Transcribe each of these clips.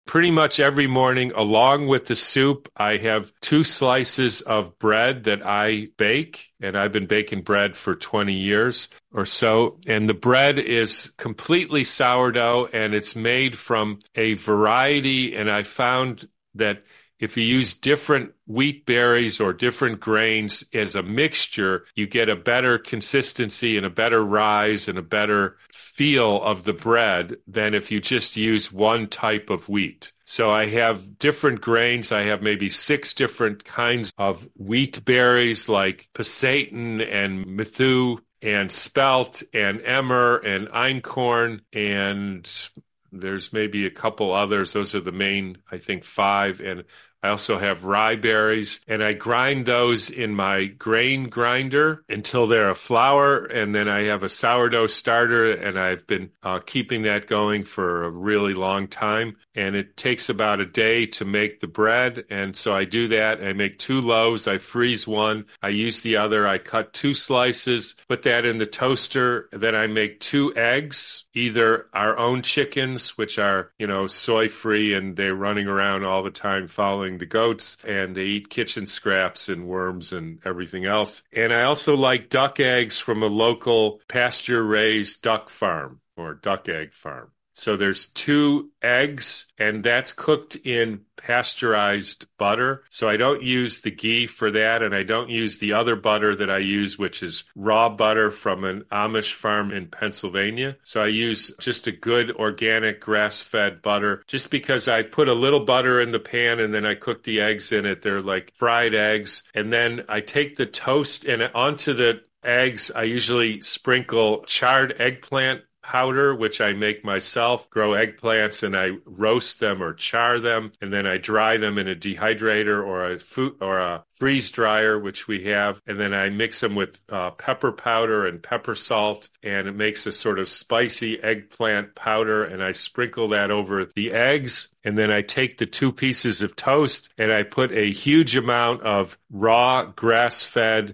pretty much every morning, along with the soup, I have 2 slices of bread that I bake, and I've been baking bread for 20 years or so. And the bread is completely sourdough, and it's made from a variety. And I found that if you use different wheat berries or different grains as a mixture, you get a better consistency and a better rise and a better feel of the bread than if you just use one type of wheat. So I have different grains. I have maybe 6 different kinds of wheat berries like pasatun and mithu and spelt and emmer and einkorn, and there's maybe a couple others. Those are the main, I think, 5. And I also have rye berries, and I grind those in my grain grinder until they're a flour, and then I have a sourdough starter, and I've been keeping that going for a really long time, and it takes about a day to make the bread, and so I do that. I make 2 loaves. I freeze one. I use the other. I cut 2 slices, put that in the toaster. Then I make 2 eggs, either our own chickens, which are, soy-free, and they're running around all the time following the goats, and they eat kitchen scraps and worms and everything else. And I also like duck eggs from a local pasture-raised duck farm or duck egg farm. So there's 2 eggs, and that's cooked in pasteurized butter. So I don't use the ghee for that, and I don't use the other butter that I use, which is raw butter from an Amish farm in Pennsylvania. So I use just a good organic grass-fed butter, just because I put a little butter in the pan and then I cook the eggs in it. They're like fried eggs. And then I take the toast, and onto the eggs, I usually sprinkle charred eggplant powder, which I make myself, grow eggplants, and I roast them or char them, and then I dry them in a dehydrator or a freeze dryer, which we have, and then I mix them with pepper powder and pepper salt, and it makes a sort of spicy eggplant powder, and I sprinkle that over the eggs. And then I take the 2 pieces of toast and I put a huge amount of raw grass-fed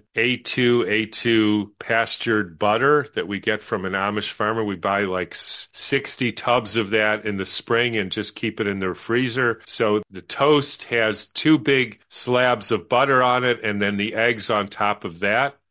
A2 pastured butter that we get from an Amish farmer. We buy like 60 tubs of that in the spring and just keep it in the freezer. So the toast has 2 big slabs of butter on it, and then the eggs on top of that.